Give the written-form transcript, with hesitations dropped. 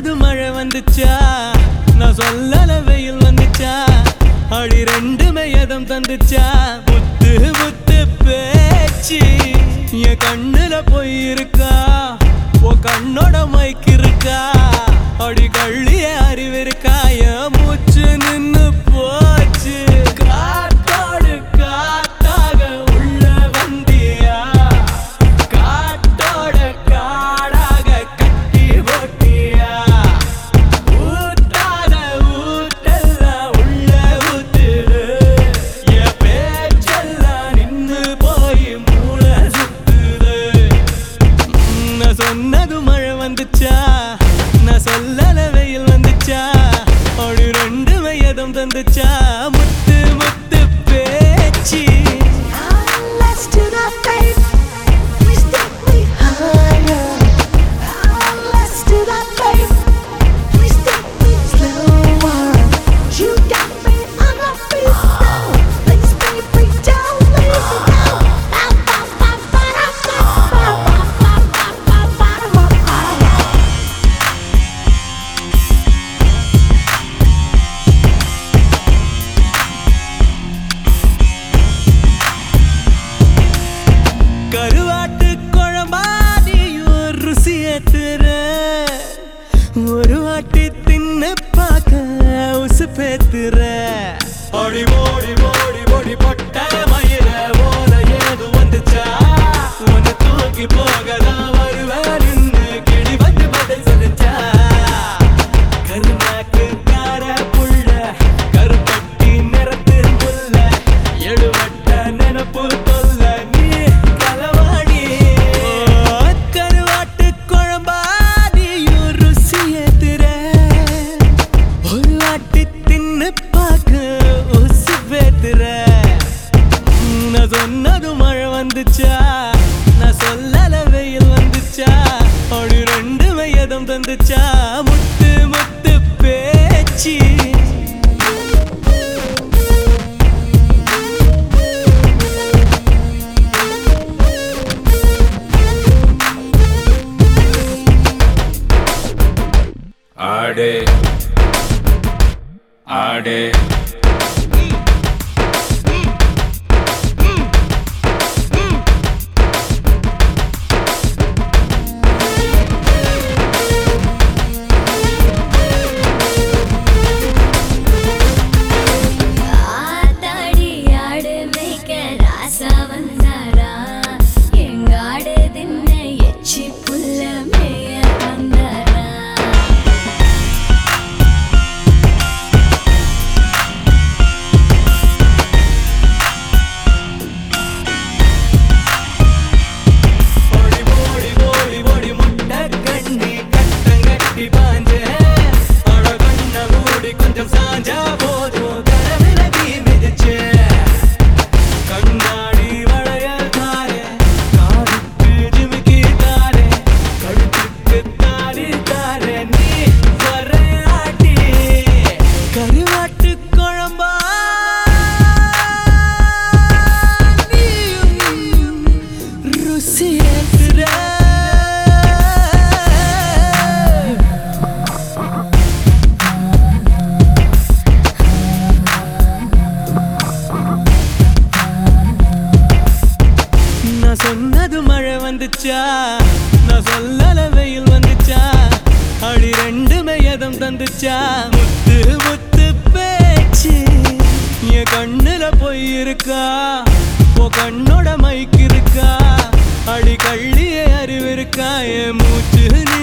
சொன்னது மழை வந்துச்சா நான் சொல்லல வெயில் வந்துச்சா அடி ரெண்டுமே எதம் தந்துச்சா முத்து முத்து பேச்சு என் கண்ணுல போய் இருக்கா ஓ கண்ணோட மைக்கு இருக்கா அடி கள்ளிய அறிவு இருக்கா என் மூச்சு நின்னு போச்சு காத்தோடு காத்தாக உள்ள வந்தியா காத்தோட காடாக கட்டி போட்டியா ஊத்தாத ஊட்டெல்லாம் உள்ள ஊத்துது என் பேச்செல்லாம் நின்னு போய் மூளை சுத்துது நான் சொன்னது மழை வந்துச்சா நான் சொல்லல வெயில் வந்துச்சா அப்படி ரெண்டுமே எதம் தந்துச்சா முத்து முத்து பேச்சு Let's do that, babe. We step me higher. Let's do that, babe. We step me slower. You got me on my feet now. Please, baby, don't leave me now. கருவாட்டு குழம்பாடியும் ருசி ஏத்துற ஒரு வாட்டி தின்னு பார்க்க உசு பேத்துற ஓடி ஓடி ஓடி ஓடி பொட்ட மயிர ஓல ஏது வந்துச்சா உன்னை தூக்கி போகதான் வருவேன் நின்னு கிடி வந்து பதில் சொல்லிச்சா கருநாக்கு கார புள்ள கருப்பட்டி நிறத்து புல்ல எழுவட்ட நினப்பு தொல்ல நீ களவாடி கருவாட்டு குழம்பாடியும் ருசி ஏத்துற ஒரு வாட்டி தின்னு பார்க்க உசு பேத்துற நான் சொன்னது மழை வந்துச்சா நான் சொல்லல வெயில் வந்துச்சா அப்படி ரெண்டுமே எதம் தந்துச்சா முத்து முத்து பேச்சு ஆடே ஆடே ஆத்தாடி ஆடு மேய்க்க ராசா வந்தாரா எங்க ஆடு தின்ன எச்சி புல்ல மேய வந்தாரா ஓடி ஓடி ஓடி ஓடி முட்டை கண்ணி கட்டங்கட்டி பாஞ்சே அட கண்ண மூடி கொஞ்சம் சாஞ்சா போதும் கரவில தீ மிதிச்சே கண்ணாடி வளையல் தாரே காதுக்கு ஜிமிக்கி தாரே கழுத்துக்கு தாடி தாரே நீ வரையாட்டி கருவாட்டு குழம்பா நீயும் ருசி ஏத்துற நான் சொன்னது மழை வந்துச்சா நான் சொல்லல வெயில் வந்துச்சா அடி ரெண்டுமே எதம் தந்துச்சா முத்து முத்து பேச்சு என் கண்ணுல போய் இருக்கா ஓ கண்ணோட மைக்கு இருக்கா அடி கள்ளிய அறிவு இருக்கா என் மூச்சு